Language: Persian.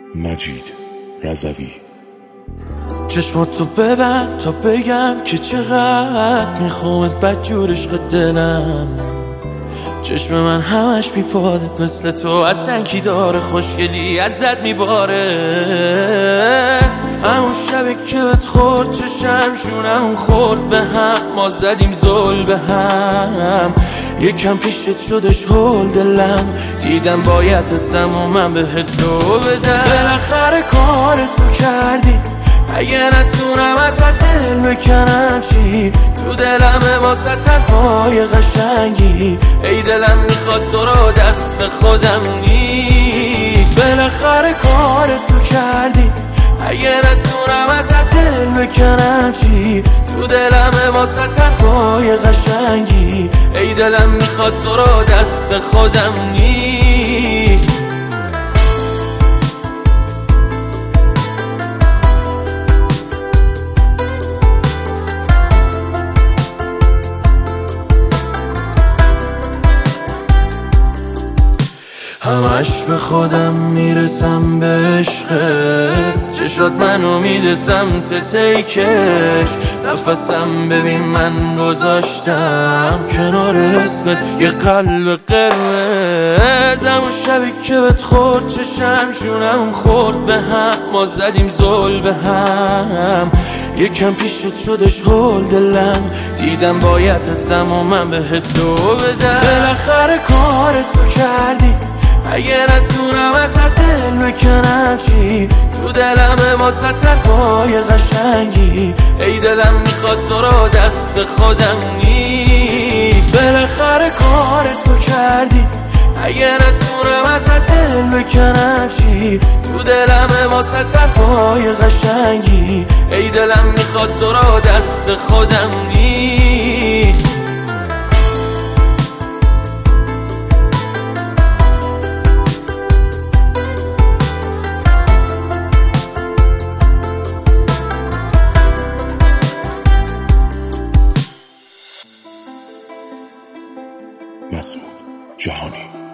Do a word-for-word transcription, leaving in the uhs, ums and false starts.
مجید رضوی. چشماتو ببند تا بگم که چقدر میخوامت بدجور عشق دلم. چشم من همش میپادت مثل تو اصلا کی داره، خوشگلی ازت میباره. همون شبه که بهت خورد چشم شونم خورد به هم، ما زدیم زل به هم. یکم پیشت شدش هول دلم، دیدم باید ازم و من بهت لو بدم. بالاخره کارتو کردی، اگه نتونم ازت دل بکنم چی؟ تو دلم واسه طرفای قشنگی، ای دلم میخواد تو رو دست خودم نی. بالاخره کارتو کردی، اگه نتونم ازت دل بکنم چی؟ تو دلم واسه طرفای قشنگی، ای دلم میخواد تو رو دست خودم نی. همش به خودم میرسم به عشقت، چشات منو میده سمت تیکش. نفسم ببین من گذاشتم کنار اسمت یه قلب قرمز. همون شبی که بهت خورد چشم شونم خورد به هم، ما زدیم زل به هم. یکم پیشت شدش هول دلم، دیدم باید ازم و من بهت لو بدم. بالاخره کارتو کردی، اگه نتونم ازت دل بکنم چی؟ تو دلم واسه طرفای قشنگی، ای دلم میخواد تو رو دست خودم نی. بالاخره کارتو کردی، اگه نتونم ازت دل بکنم چی؟ تو دلم واسه طرفای قشنگی، ای دلم میخواد تو رو دست خودم نی. مسعود جهانی.